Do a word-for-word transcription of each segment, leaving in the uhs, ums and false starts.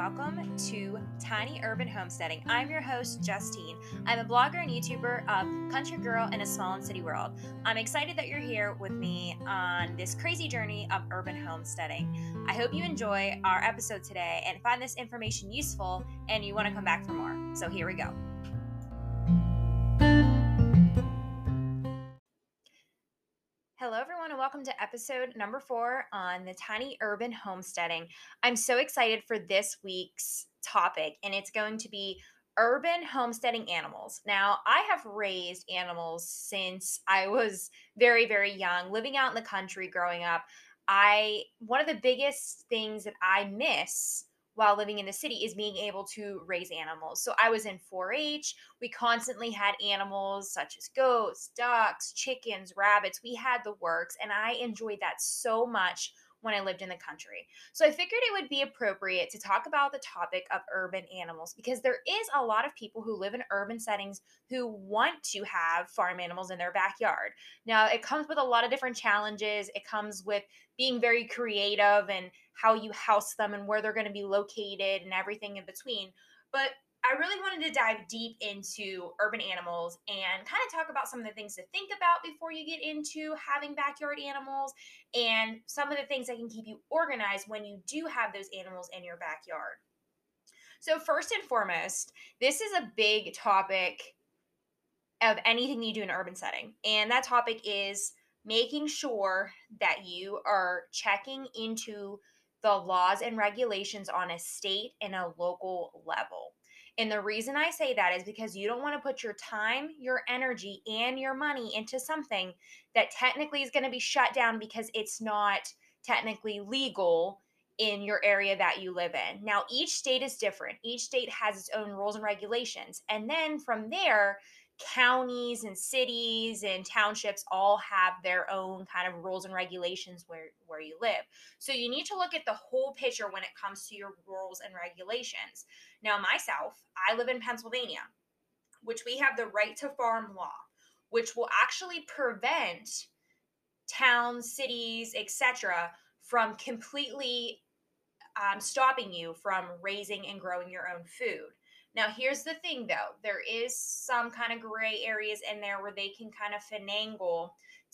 welcome to Tiny Urban Homesteading. I'm your host, Justine. I'm a blogger and YouTuber of Country Girl in a Small and City World. I'm excited that you're here with me on this crazy journey of urban homesteading. I hope you enjoy our episode today and find this information useful and you want to come back for more. So here we go. Hello, everyone, and welcome to episode number four on the Tiny Urban Homesteading. I'm so excited for this week's topic, and it's going to be urban homesteading animals. Now, I have raised animals since I was very, very young, living out in the country growing up. I one of the biggest things that I miss while living in the city is being able to raise animals. So I was in four H. We constantly had animals such as goats, ducks, chickens, rabbits. We had the works, and I enjoyed that so much when I lived in the country. So I figured it would be appropriate to talk about the topic of urban animals because there is a lot of people who live in urban settings who want to have farm animals in their backyard. Now, it comes with a lot of different challenges. It comes with being very creative and how you house them and where they're going to be located and everything in between. But I really wanted to dive deep into urban animals and kind of talk about some of the things to think about before you get into having backyard animals and some of the things that can keep you organized when you do have those animals in your backyard. So, first and foremost, this is a big topic of anything you do in an urban setting, and that topic is making sure that you are checking into the laws and regulations on a state and a local level. And the reason I say that is because you don't want to put your time, your energy, and your money into something that technically is going to be shut down because it's not technically legal in your area that you live in. Now, each state is different. Each state has its own rules and regulations. And then from there, counties and cities and townships all have their own kind of rules and regulations where, where you live. So you need to look at the whole picture when it comes to your rules and regulations. Now, myself, I live in Pennsylvania, which we have the right to farm law, which will actually prevent towns, cities, et cetera from completely um, stopping you from raising and growing your own food. Now, here's the thing though, there is some kind of gray areas in there where they can kind of finagle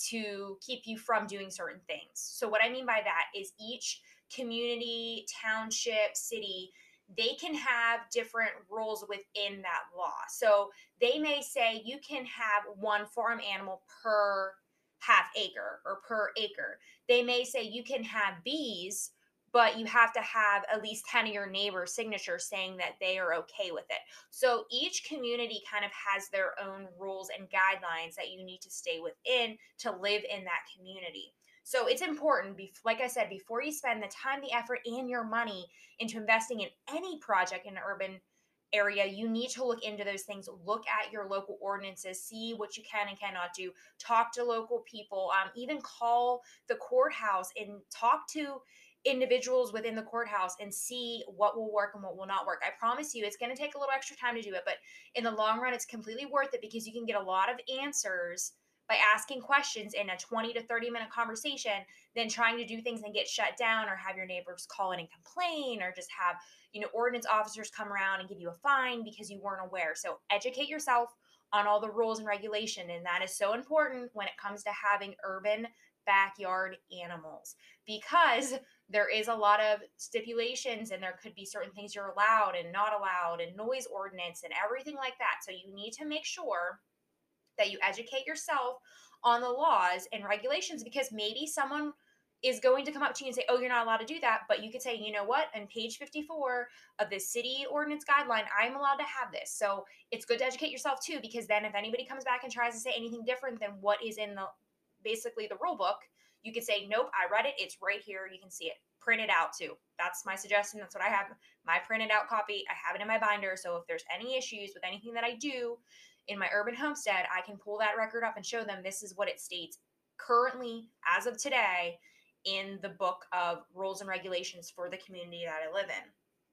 to keep you from doing certain things. So, what I mean by that is each community, township, city, they can have different rules within that law. So, they may say you can have one farm animal per half acre or per acre. They may say you can have bees, but you have to have at least ten of your neighbors' signatures saying that they are okay with it. So each community kind of has their own rules and guidelines that you need to stay within to live in that community. So it's important, like I said, before you spend the time, the effort, and your money into investing in any project in an urban area, you need to look into those things. Look at your local ordinances, see what you can and cannot do, talk to local people, um, even call the courthouse and talk to individuals within the courthouse and see what will work and what will not work. I promise you it's going to take a little extra time to do it, but in the long run, it's completely worth it because you can get a lot of answers by asking questions in a twenty to thirty minute conversation than trying to do things and get shut down or have your neighbors call in and complain or just have, you know, ordinance officers come around and give you a fine because you weren't aware. So educate yourself on all the rules and regulation. And that is so important when it comes to having urban backyard animals because there is a lot of stipulations and there could be certain things you're allowed and not allowed and noise ordinance and everything like that. So you need to make sure that you educate yourself on the laws and regulations because maybe someone is going to come up to you and say, oh, you're not allowed to do that. But you could say, you know what, on page fifty-four of the city ordinance guideline, I'm allowed to have this. So it's good to educate yourself too, because then if anybody comes back and tries to say anything different than what is in the basically the rule book, you could say, nope, I read it. It's right here. You can see it. Print it out too. That's my suggestion. That's what I have. My printed out copy. I have it in my binder. So if there's any issues with anything that I do in my urban homestead, I can pull that record up and show them this is what it states currently as of today in the book of rules and regulations for the community that I live in.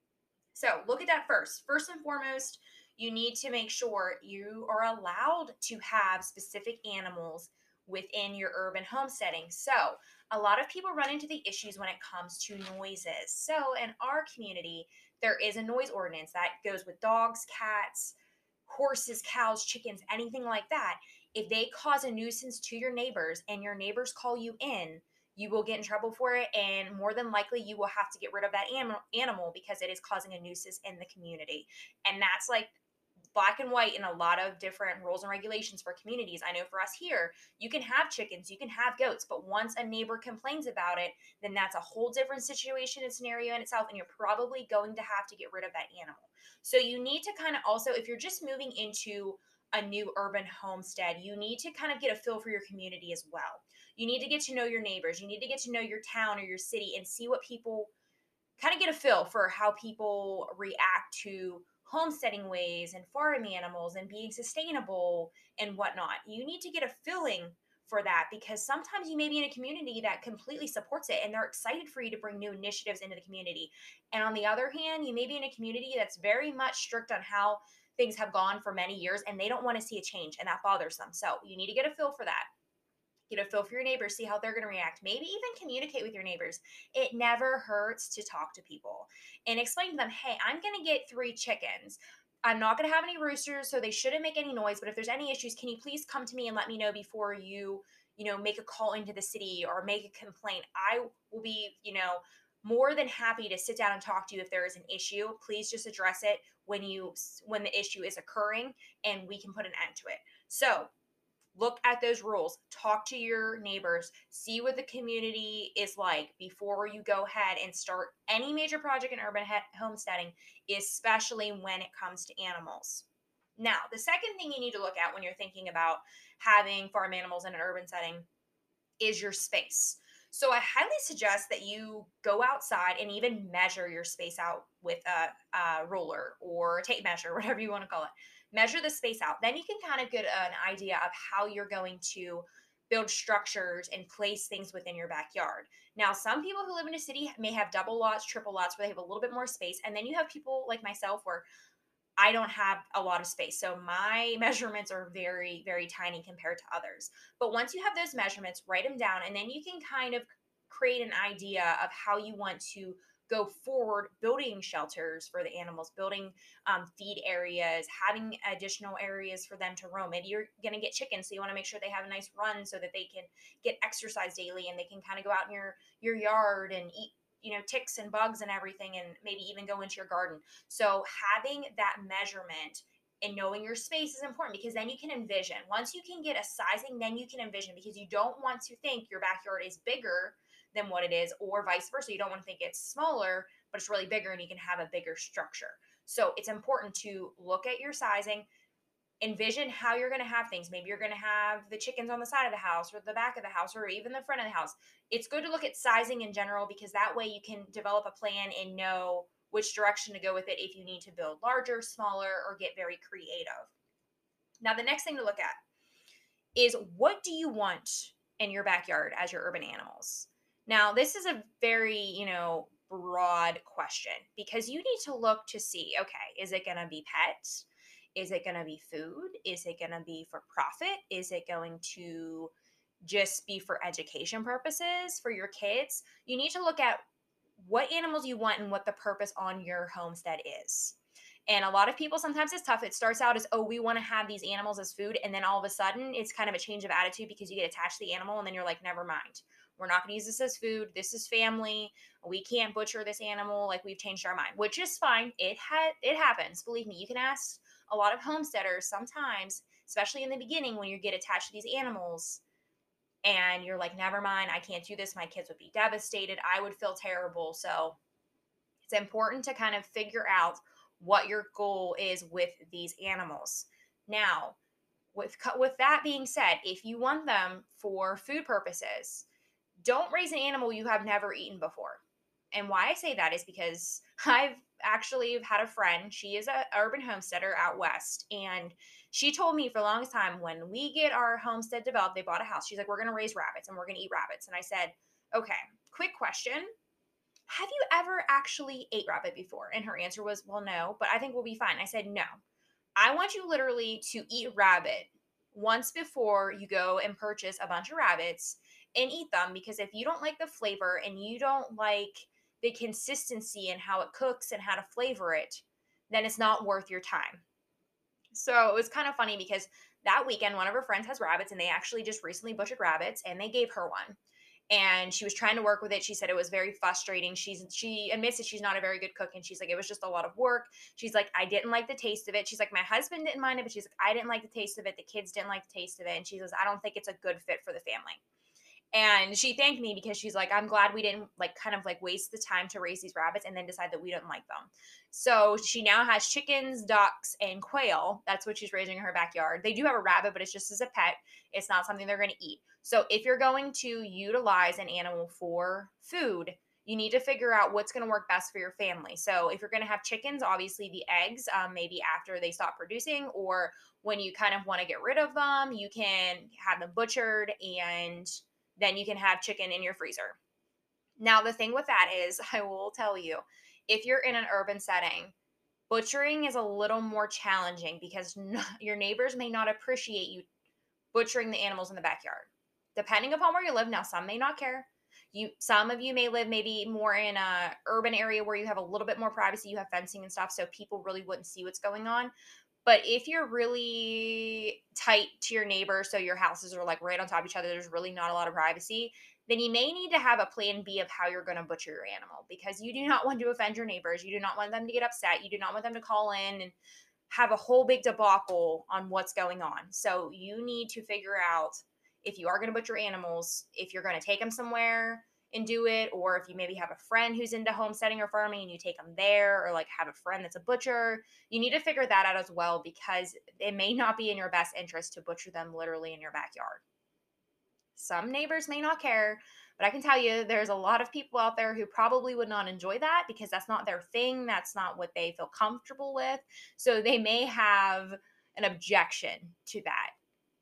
So look at that first. First and foremost, you need to make sure you are allowed to have specific animals within your urban homesteading. So a lot of people run into the issues when it comes to noises. So in our community, there is a noise ordinance that goes with dogs, cats, horses, cows, chickens, anything like that. If they cause a nuisance to your neighbors and your neighbors call you in, you will get in trouble for it. And more than likely, you will have to get rid of that animal, animal because it is causing a nuisance in the community. And that's like black and white in a lot of different rules and regulations for communities. I know for us here, you can have chickens, you can have goats, but once a neighbor complains about it, then that's a whole different situation and scenario in itself, and you're probably going to have to get rid of that animal. So you need to kind of also, if you're just moving into a new urban homestead, you need to kind of get a feel for your community as well. You need to get to know your neighbors. You need to get to know your town or your city and see what people kind of get a feel for how people react to homesteading ways and farming animals and being sustainable and whatnot. You need to get a feeling for that because sometimes you may be in a community that completely supports it and they're excited for you to bring new initiatives into the community. And on the other hand, you may be in a community that's very much strict on how things have gone for many years and they don't want to see a change and that bothers them. So you need to get a feel for that. Get a feel for your neighbors, see how they're going to react. Maybe even communicate with your neighbors. It never hurts to talk to people and explain to them, hey, I'm going to get three chickens. I'm not going to have any roosters, so they shouldn't make any noise. But if there's any issues, can you please come to me and let me know before you, you know, make a call into the city or make a complaint? I will be, you know, more than happy to sit down and talk to you if there is an issue. Please just address it when you when the issue is occurring, and we can put an end to it. So look at those rules, talk to your neighbors, see what the community is like before you go ahead and start any major project in urban he- homesteading, especially when it comes to animals. Now, the second thing you need to look at when you're thinking about having farm animals in an urban setting is your space. So I highly suggest that you go outside and even measure your space out with a, a ruler or tape measure, whatever you want to call it. Measure the space out. Then you can kind of get an idea of how you're going to build structures and place things within your backyard. Now, some people who live in a city may have double lots, triple lots where they have a little bit more space. And then you have people like myself where I don't have a lot of space. So my measurements are very, very tiny compared to others. But once you have those measurements, write them down, and then you can kind of create an idea of how you want to go forward building shelters for the animals, building um, feed areas, having additional areas for them to roam. Maybe you're going to get chickens, so you want to make sure they have a nice run so that they can get exercise daily and they can kind of go out in your, your yard and eat, you know, ticks and bugs and everything, and maybe even go into your garden. So having that measurement and knowing your space is important because then you can envision. Once you can get a sizing, then you can envision because you don't want to think your backyard is bigger than what it is, or vice versa. You don't want to think it's smaller, but it's really bigger and you can have a bigger structure. So it's important to look at your sizing, envision how you're going to have things. Maybe you're going to have the chickens on the side of the house or the back of the house or even the front of the house. It's good to look at sizing in general because that way you can develop a plan and know which direction to go with it if you need to build larger, smaller, or get very creative. Now, the next thing to look at is what do you want in your backyard as your urban animals? Now, this is a very, you know, broad question because you need to look to see, okay, is it going to be pets? Is it going to be food? Is it going to be for profit? Is it going to just be for education purposes for your kids? You need to look at what animals you want and what the purpose on your homestead is. And a lot of people, sometimes it's tough. It starts out as, oh, we want to have these animals as food. And then all of a sudden, it's kind of a change of attitude because you get attached to the animal. And then you're like, never mind. We're not going to use this as food. This is family. We can't butcher this animal. Like, we've changed our mind, which is fine. It, ha- it happens. Believe me, you can ask a lot of homesteaders sometimes, especially in the beginning when you get attached to these animals and you're like, never mind. I can't do this. My kids would be devastated. I would feel terrible. So it's important to kind of figure out what your goal is with these animals. Now, with with that being said, if you want them for food purposes, don't raise an animal you have never eaten before. And why I say that is because I've actually had a friend. She is a urban homesteader out west, and she told me for the longest time when we get our homestead developed, they bought a house. She's like, "We're going to raise rabbits and we're going to eat rabbits." And I said, "Okay, quick question. Have you ever actually ate rabbit before?" And her answer was, "Well, no, but I think we'll be fine." I said, "No. I want you literally to eat rabbit once before you go and purchase a bunch of rabbits and eat them because if you don't like the flavor and you don't like the consistency and how it cooks and how to flavor it, then it's not worth your time. So it was kind of funny because that weekend, one of her friends has rabbits and they actually just recently butchered rabbits and they gave her one. And she was trying to work with it. She said it was very frustrating. She's she admits that she's not a very good cook and she's like, it was just a lot of work. She's like, I didn't like the taste of it. She's like, my husband didn't mind it, but she's like, I didn't like the taste of it. The kids didn't like the taste of it. And she says, I don't think it's a good fit for the family. And she thanked me because she's like, I'm glad we didn't like kind of like waste the time to raise these rabbits and then decide that we didn't like them. So she now has chickens, ducks, and quail. That's what she's raising in her backyard. They do have a rabbit, but it's just as a pet. It's not something they're going to eat. So if you're going to utilize an animal for food, you need to figure out what's going to work best for your family. So if you're going to have chickens, obviously the eggs, um, maybe after they stop producing, or when you kind of want to get rid of them, you can have them butchered and then you can have chicken in your freezer. Now, the thing with that is, I will tell you, if you're in an urban setting, butchering is a little more challenging because no, your neighbors may not appreciate you butchering the animals in the backyard. Depending upon where you live, now some may not care. You, some of you may live maybe more in a urban area where you have a little bit more privacy, you have fencing and stuff, so people really wouldn't see what's going on. But if you're really tight to your neighbor, so your houses are like right on top of each other, there's really not a lot of privacy, then you may need to have a plan B of how you're going to butcher your animal because you do not want to offend your neighbors. You do not want them to get upset. You do not want them to call in and have a whole big debacle on what's going on. So you need to figure out if you are going to butcher animals, if you're going to take them somewhere and do it, or if you maybe have a friend who's into homesteading or farming and you take them there, or like have a friend that's a butcher. You need to figure that out as well because it may not be in your best interest to butcher them literally in your backyard. Some neighbors may not care, but I can tell you there's a lot of people out there who probably would not enjoy that because that's not their thing. That's not what they feel comfortable with. So they may have an objection to that.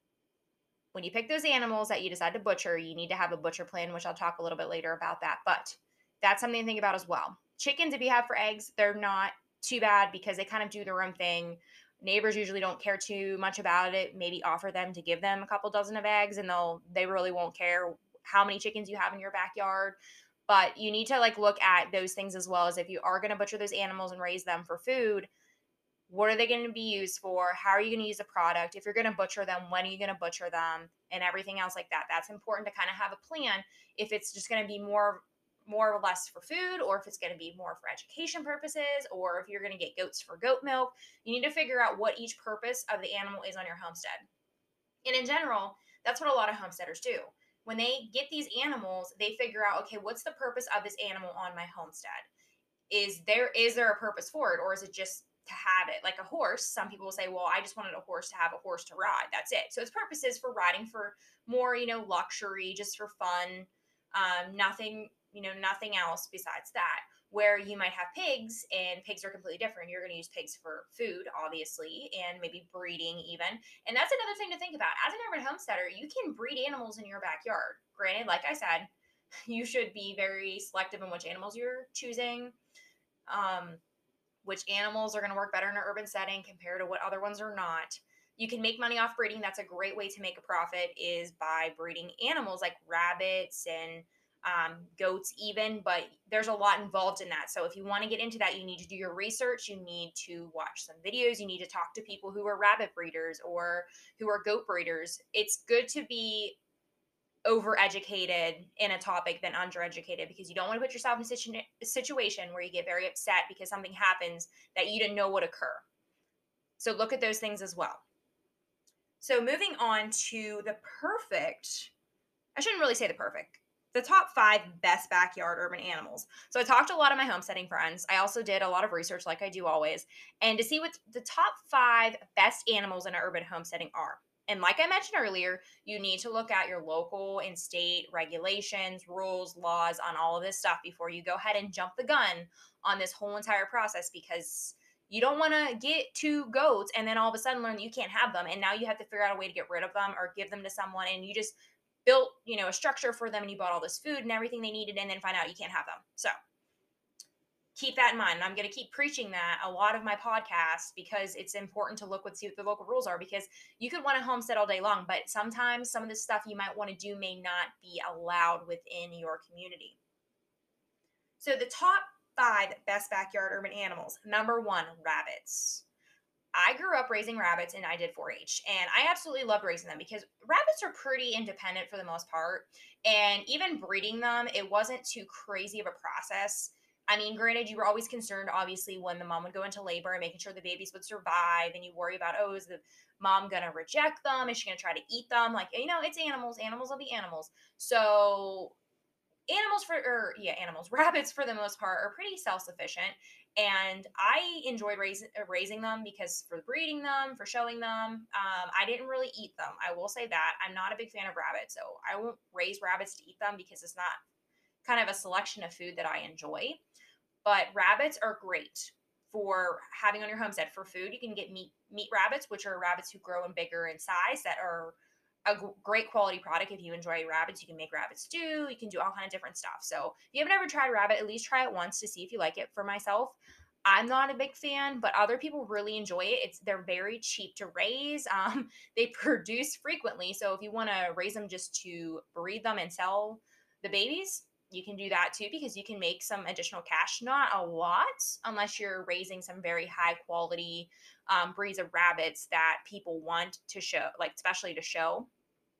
When you pick those animals that you decide to butcher, you need to have a butcher plan, which I'll talk a little bit later about that. But that's something to think about as well. Chickens, if you have for eggs, they're not too bad because they kind of do their own thing. Neighbors usually don't care too much about it. Maybe offer them to give them a couple dozen of eggs and they'll they really won't care how many chickens you have in your backyard. But you need to like look at those things as well as if you are going to butcher those animals and raise them for food, what are they going to be used for? How are you going to use the product? If you're going to butcher them, when are you going to butcher them? And everything else like that. That's important to kind of have a plan if it's just going to be more more or less for food, or if it's going to be more for education purposes, or if you're going to get goats for goat milk. You need to figure out what each purpose of the animal is on your homestead. And in general, that's what a lot of homesteaders do. When they get these animals, they figure out, okay, what's the purpose of this animal on my homestead? Is there is there a purpose for it, or is it just to have it? Like a horse, some people will say, well, I just wanted a horse to have a horse to ride, that's it. So its purpose is for riding, for more, you know, luxury, just for fun. Um nothing, you know, nothing else besides that. Where you might have pigs, and pigs are completely different. You're going to use pigs for food, obviously, and maybe breeding even. And that's another thing to think about. As an urban homesteader, you can breed animals in your backyard. Granted, like I said, you should be very selective in which animals you're choosing, um, which animals are going to work better in an urban setting compared to what other ones are not. You can make money off breeding. That's a great way to make a profit, is by breeding animals like rabbits and um, goats even, but there's a lot involved in that. So if you want to get into that, you need to do your research. You need to watch some videos. You need to talk to people who are rabbit breeders or who are goat breeders. It's good to be overeducated in a topic than undereducated, because you don't want to put yourself in a situ- situation where you get very upset because something happens that you didn't know would occur. So look at those things as well. So moving on to the perfect, I shouldn't really say the perfect, the top five best backyard urban animals. So I talked to a lot of my homesteading friends. I also did a lot of research like I do always, and to see what the top five best animals in an urban homesteading are. And like I mentioned earlier, you need to look at your local and state regulations, rules, laws on all of this stuff before you go ahead and jump the gun on this whole entire process, because you don't want to get two goats and then all of a sudden learn that you can't have them. And now you have to figure out a way to get rid of them or give them to someone. And you just built, you know, a structure for them and you bought all this food and everything they needed and then find out you can't have them. So keep that in mind. I'm going to keep preaching that a lot of my podcasts because it's important to look with see what the local rules are, because you could want to homestead all day long, but sometimes some of the stuff you might want to do may not be allowed within your community. So the top five best backyard urban animals. Number one, rabbits. I grew up raising rabbits and I did four H, and I absolutely loved raising them because rabbits are pretty independent for the most part. And even breeding them, it wasn't too crazy of a process. I mean, granted, you were always concerned, obviously, when the mom would go into labor and making sure the babies would survive. And you worry about, oh, is the mom going to reject them? Is she going to try to eat them? Like, you know, it's animals. Animals will be animals. So animals for or yeah animals rabbits for the most part are pretty self-sufficient, and I enjoyed raising uh, raising them because for breeding them, for showing them. um, I didn't really eat them, I will say that. I'm not a big fan of rabbits, so I won't raise rabbits to eat them because it's not kind of a selection of food that I enjoy. But rabbits are great for having on your homestead for food. You can get meat meat rabbits, which are rabbits who grow in bigger in size that are a g- great quality product. If you enjoy rabbits, you can make rabbit stew. You can do all kind of different stuff. So if you haven't ever tried rabbit, at least try it once to see if you like it. For myself, I'm not a big fan, but other people really enjoy it. It's they're very cheap to raise. Um, they produce frequently, so if you want to raise them just to breed them and sell the babies, you can do that too because you can make some additional cash. Not a lot unless you're raising some very high quality um, breeds of rabbits that people want to show, like especially to show.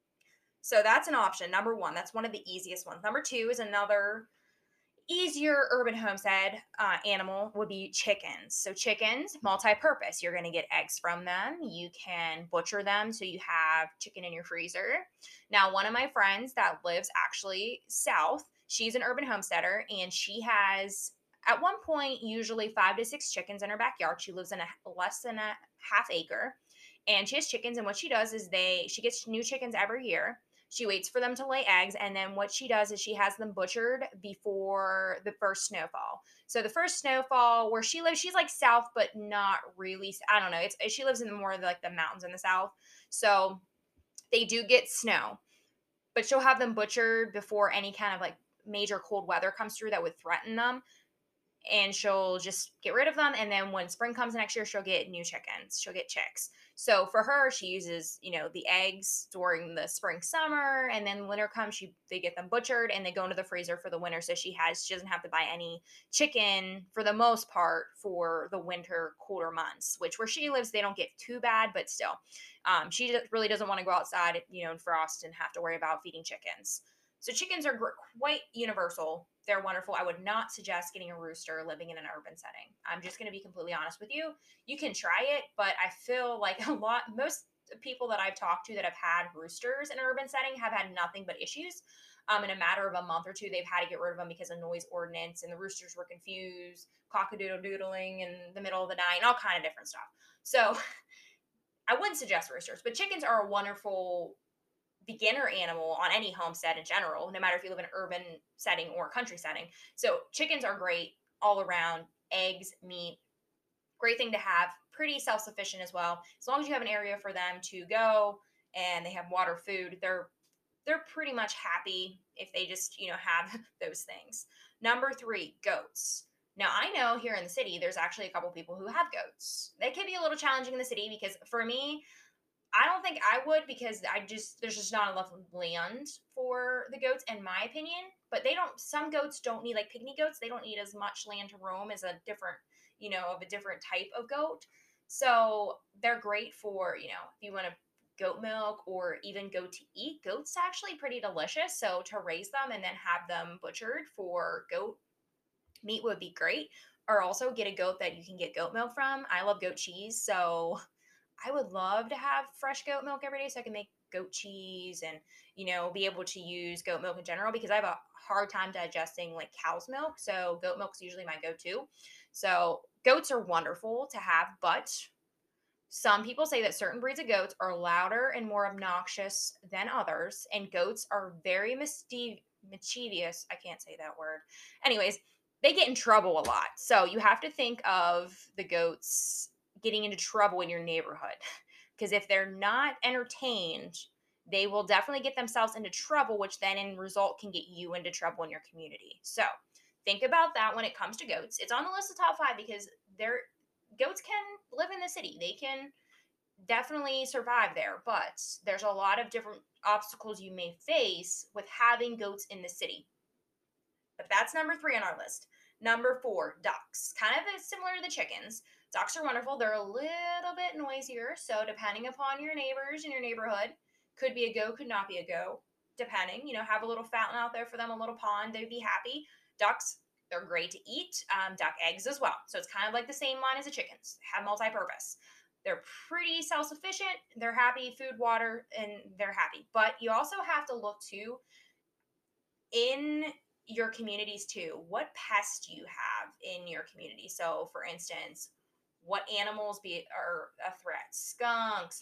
So that's an option. Number one, that's one of the easiest ones. Number two is another easier urban homestead uh, animal would be chickens. So chickens, multi-purpose. You're going to get eggs from them. You can butcher them so you have chicken in your freezer. Now, one of my friends that lives actually south, she's an urban homesteader, and she has at one point usually five to six chickens in her backyard. She lives in a less than a half acre, and she has chickens. And what she does is they she gets new chickens every year. She waits for them to lay eggs, and then what she does is she has them butchered before the first snowfall. So the first snowfall where she lives, she's like south, but not really. I don't know. It's she lives in more of like the mountains in the south, so they do get snow, but she'll have them butchered before any kind of like major cold weather comes through that would threaten them, and she'll just get rid of them. And then when spring comes next year, she'll get new chickens. She'll get chicks. So for her, she uses, you know, the eggs during the spring, summer, and then winter comes, she they get them butchered and they go into the freezer for the winter. So she has she doesn't have to buy any chicken for the most part for the winter colder months, which where she lives, they don't get too bad, but still. Um, she just really doesn't want to go outside, you know, in frost and have to worry about feeding chickens. So chickens are gr- quite universal. They're wonderful. I would not suggest getting a rooster living in an urban setting. I'm just going to be completely honest with you. You can try it, but I feel like a lot, most people that I've talked to that have had roosters in an urban setting have had nothing but issues. Um, in a matter of a month or two, they've had to get rid of them because of noise ordinance, and the roosters were confused, cockadoodle doodling in the middle of the night, and all kind of different stuff. So I wouldn't suggest roosters, but chickens are a wonderful beginner animal on any homestead in general, no matter if you live in an urban setting or a country setting. So chickens are great all around. Eggs, meat, great thing to have. Pretty self sufficient as well. As long as you have an area for them to go and they have water, food, they're they're pretty much happy if they just you know have those things. Number three, goats. Now I know here in the city there's actually a couple people who have goats. They can be a little challenging in the city because for me, I don't think I would because I just there's just not enough land for the goats in my opinion. But they don't some goats don't need like pygmy goats, they don't need as much land to roam as a different, you know, of a different type of goat. So they're great for, you know, if you want to goat milk or even goat to eat. Goats actually pretty delicious. So to raise them and then have them butchered for goat meat would be great. Or also get a goat that you can get goat milk from. I love goat cheese, so I would love to have fresh goat milk every day so I can make goat cheese and, you know, be able to use goat milk in general because I have a hard time digesting like cow's milk. So goat milk is usually my go to. So goats are wonderful to have, but some people say that certain breeds of goats are louder and more obnoxious than others, and goats are very mischievous. Mischievous. I can't say that word. Anyways, they get in trouble a lot. So you have to think of the goats getting into trouble in your neighborhood. Because if they're not entertained, they will definitely get themselves into trouble, which then in result can get you into trouble in your community. So think about that when it comes to goats. It's on the list of top five because they're goats can live in the city. They can definitely survive there, but there's a lot of different obstacles you may face with having goats in the city. But that's number three on our list. Number four, ducks. Kind of similar to the chickens. Ducks are wonderful. They're a little bit noisier. So, depending upon your neighbors in your neighborhood, could be a go, could not be a go, depending. You know, have a little fountain out there for them, a little pond. They'd be happy. Ducks, they're great to eat. Um, duck eggs as well. So, it's kind of like the same line as the chickens, have multi purpose. They're pretty self sufficient. They're happy, food, water, and they're happy. But you also have to look to in your communities too. What pests do you have in your community? So, for instance, what animals be are a threat? Skunks,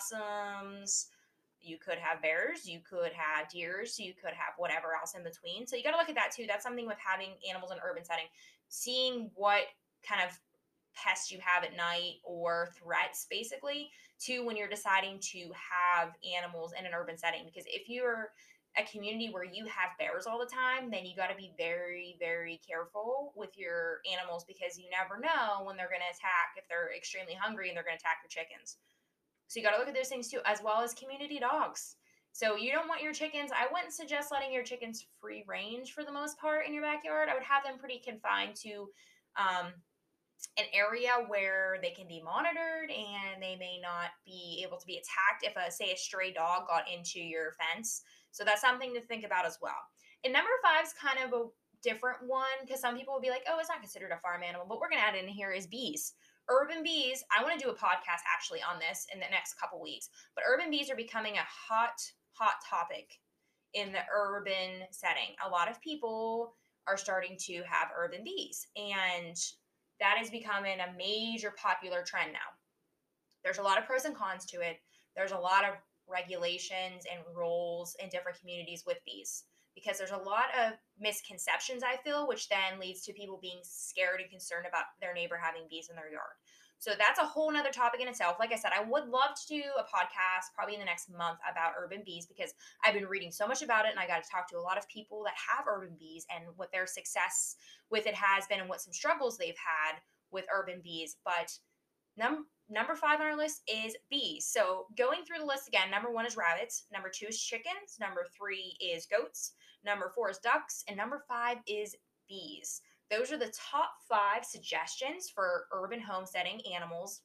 possums. You could have bears. You could have deers. You could have whatever else in between. So you got to look at that too. That's something with having animals in an urban setting. Seeing what kind of pests you have at night or threats, basically, to when you're deciding to have animals in an urban setting. Because if you're a community where you have bears all the time, then you got to be very, very careful with your animals because you never know when they're going to attack if they're extremely hungry and they're going to attack your chickens. So you got to look at those things too, as well as community dogs. So you don't want your chickens, I wouldn't suggest letting your chickens free range for the most part in your backyard. I would have them pretty confined to um, an area where they can be monitored and they may not be able to be attacked if a say a stray dog got into your fence. So that's something to think about as well. And number five is kind of a different one because some people will be like, oh, it's not considered a farm animal, but we're going to add in here is bees. Urban bees, I want to do a podcast actually on this in the next couple weeks, but urban bees are becoming a hot, hot topic in the urban setting. A lot of people are starting to have urban bees, and that is becoming a major popular trend now. There's a lot of pros and cons to it. There's a lot of regulations and rules in different communities with bees because there's a lot of misconceptions, I feel, which then leads to people being scared and concerned about their neighbor having bees in their yard. So that's a whole nother topic in itself. Like I said, I would love to do a podcast probably in the next month about urban bees because I've been reading so much about it and I got to talk to a lot of people that have urban bees and what their success with it has been and what some struggles they've had with urban bees. But num- number five on our list is bees. So going through the list again, number one is rabbits, number two is chickens, number three is goats, number four is ducks, and number five is bees. Those are the top five suggestions for urban homesteading animals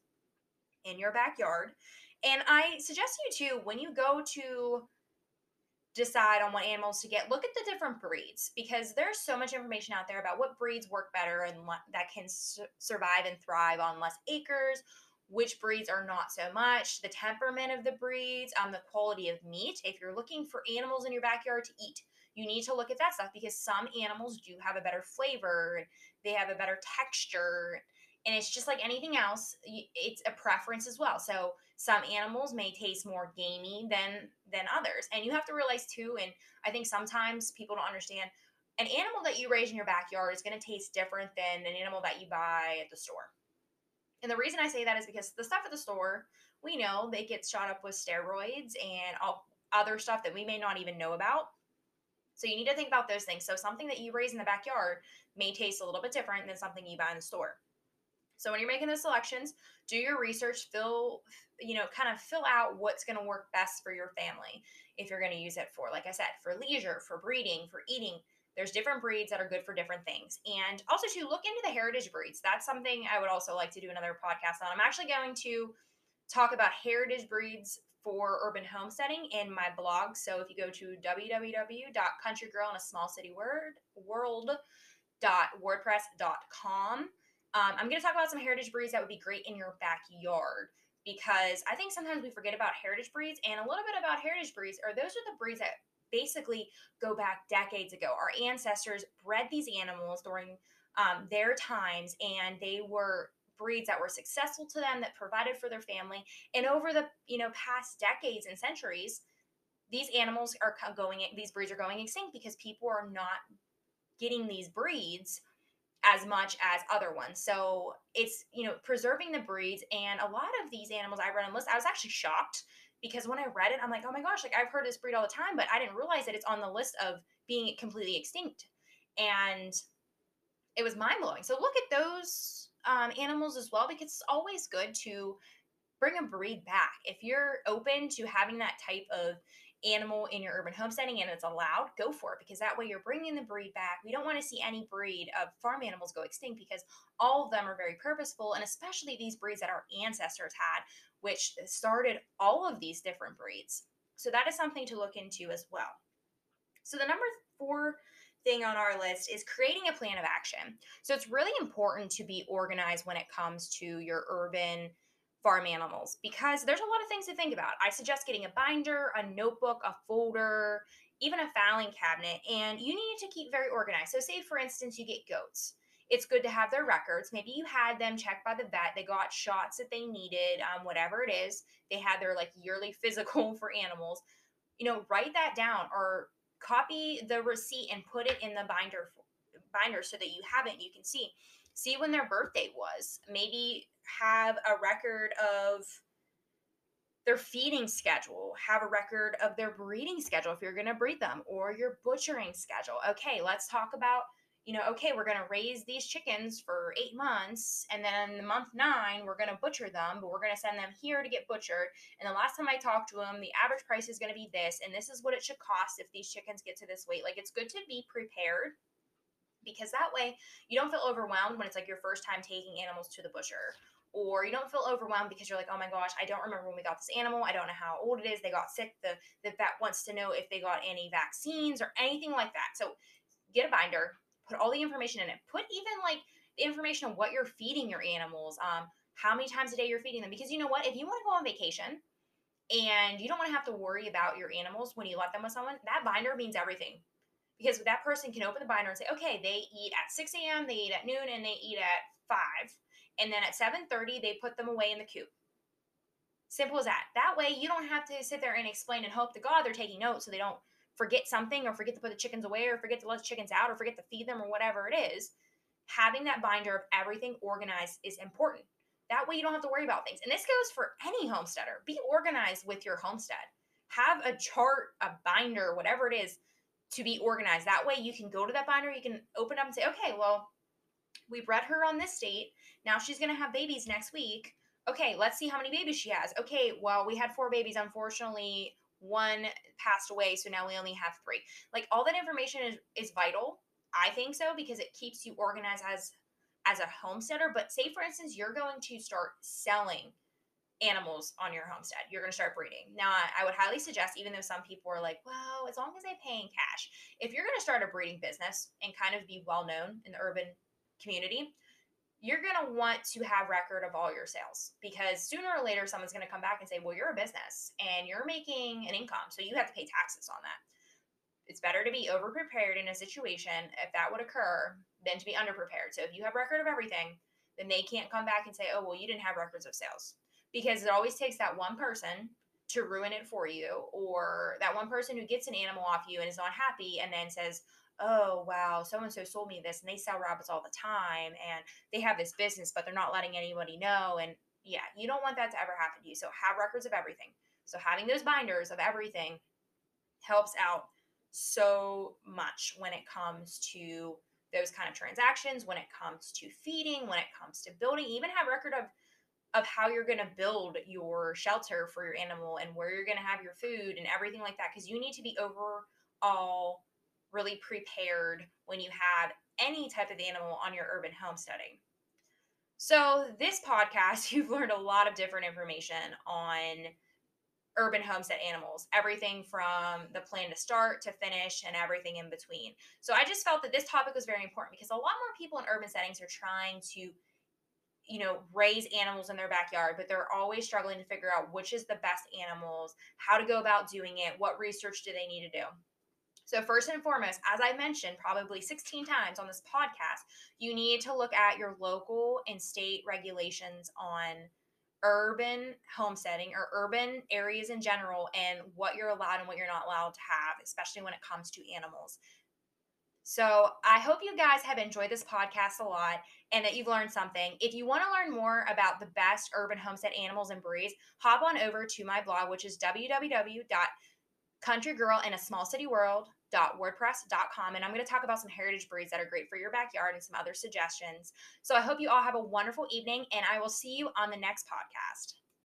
in your backyard. And I suggest you too, when you go to decide on what animals to get, look at the different breeds because there's so much information out there about what breeds work better and that can su- survive and thrive on less acres, which breeds are not so much, the temperament of the breeds, um, the quality of meat. If you're looking for animals in your backyard to eat, you need to look at that stuff because some animals do have a better flavor, they have a better texture, and it's just like anything else, it's a preference as well. So some animals may taste more gamey than than others, and you have to realize too, and I think sometimes people don't understand, an animal that you raise in your backyard is going to taste different than an animal that you buy at the store. And the reason I say that is because the stuff at the store, we know they get shot up with steroids and all other stuff that we may not even know about. So you need to think about those things. So something that you raise in the backyard may taste a little bit different than something you buy in the store. So when you're making those selections, do your research, fill, you know, kind of fill out what's going to work best for your family. If you're going to use it for, like I said, for leisure, for breeding, for eating, there's different breeds that are good for different things. And also to look into the heritage breeds. That's something I would also like to do another podcast on. I'm actually going to talk about heritage breeds for urban homesteading in my blog. So if you go to w w w dot country girl in a small city word world dot wordpress dot com, um, I'm going to talk about some heritage breeds that would be great in your backyard because I think sometimes we forget about heritage breeds, and a little bit about heritage breeds are those are the breeds that basically go back decades ago. Our ancestors bred these animals during um, their times, and they were breeds that were successful to them, that provided for their family. And over the you know past decades and centuries, these animals are going, these breeds are going extinct because people are not getting these breeds as much as other ones. So it's, you know, preserving the breeds. And a lot of these animals I read on the list, I was actually shocked because when I read it, I'm like, oh my gosh, like I've heard this breed all the time, but I didn't realize that it's on the list of being completely extinct. And it was mind blowing. So look at those um, animals as well because it's always good to bring a breed back. If you're open to having that type of animal in your urban homesteading and it's allowed, go for it, because that way you're bringing the breed back. We don't want to see any breed of farm animals go extinct, because all of them are very purposeful, and especially these breeds that our ancestors had, which started all of these different breeds. So that is something to look into as well. So the number four thing on our list is creating a plan of action. So it's really important to be organized when it comes to your urban farm animals, because there's a lot of things to think about. I suggest getting a binder, a notebook, a folder, even a filing cabinet, and you need to keep very organized. So say for instance you get goats. It's good to have their records. Maybe you had them checked by the vet. They got shots that they needed, um, whatever it is. They had their like yearly physical for animals. You know, write that down or copy the receipt and put it in the binder binder so that you have it and you can see see when their birthday was. Maybe have a record of their feeding schedule, have a record of their breeding schedule if you're going to breed them, or your butchering schedule. Okay, let's talk about, you know, okay, we're going to raise these chickens for eight months, and then in the month nine, we're going to butcher them, but we're going to send them here to get butchered. And the last time I talked to them, the average price is going to be this, and this is what it should cost if these chickens get to this weight. Like, it's good to be prepared, because that way you don't feel overwhelmed when it's like your first time taking animals to the butcher, or you don't feel overwhelmed because you're like, oh my gosh, I don't remember when we got this animal, I don't know how old it is, they got sick, the the vet wants to know if they got any vaccines or anything like that. So get a binder, put all the information in it, put even like the information on what you're feeding your animals, um how many times a day you're feeding them, because you know what, if you want to go on vacation and you don't want to have to worry about your animals when you let them with someone, that binder means everything, because that person can open the binder and say, okay, they eat at six a.m., they eat at noon, and they eat at five, and then at seven thirty they put them away in the coop. Simple as that. That way you don't have to sit there and explain and hope to God they're taking notes so they don't forget something, or forget to put the chickens away, or forget to let the chickens out, or forget to feed them, or whatever it is. Having that binder of everything organized is important. That way you don't have to worry about things. And this goes for any homesteader. Be organized with your homestead. Have a chart, a binder, whatever it is, to be organized. That way you can go to that binder, you can open up and say, okay, well, we bred her on this date. Now she's going to have babies next week. Okay, let's see how many babies she has. Okay, well, we had four babies. Unfortunately, one passed away, so now we only have three. Like, all that information is, is vital. I think so, because it keeps you organized as as a homesteader. But say, for instance, you're going to start selling animals on your homestead. You're going to start breeding. Now, I, I would highly suggest, even though some people are like, well, as long as I pay in cash, if you're going to start a breeding business and kind of be well known in the urban community, you're going to want to have record of all your sales, because sooner or later someone's going to come back and say, well, you're a business and you're making an income, so you have to pay taxes on that. It's better to be over prepared in a situation, if that would occur, than to be underprepared. So if you have record of everything, then they can't come back and say, oh, well, you didn't have records of sales, because it always takes that one person to ruin it for you, or that one person who gets an animal off you and is not happy and then says, oh, wow, so and so sold me this and they sell rabbits all the time and they have this business, but they're not letting anybody know. And yeah, you don't want that to ever happen to you. So have records of everything. So having those binders of everything helps out so much when it comes to those kind of transactions, when it comes to feeding, when it comes to building. Even have record of of how you're going to build your shelter for your animal and where you're going to have your food and everything like that, because you need to be overall really prepared when you have any type of animal on your urban homesteading. So this podcast, you've learned a lot of different information on urban homestead animals, everything from the plan to start to finish and everything in between. So I just felt that this topic was very important, because a lot more people in urban settings are trying to, you know, raise animals in their backyard, but they're always struggling to figure out which is the best animals, how to go about doing it, what research do they need to do. So first and foremost, as I mentioned probably sixteen times on this podcast, you need to look at your local and state regulations on urban homesteading or urban areas in general, and what you're allowed and what you're not allowed to have, especially when it comes to animals. So I hope you guys have enjoyed this podcast a lot and that you've learned something. If you want to learn more about the best urban homestead animals and breeds, hop on over to my blog, which is w w w dot country girl in a small city world dot wordpress dot com. And I'm going to talk about some heritage breeds that are great for your backyard and some other suggestions. So I hope you all have a wonderful evening, and I will see you on the next podcast.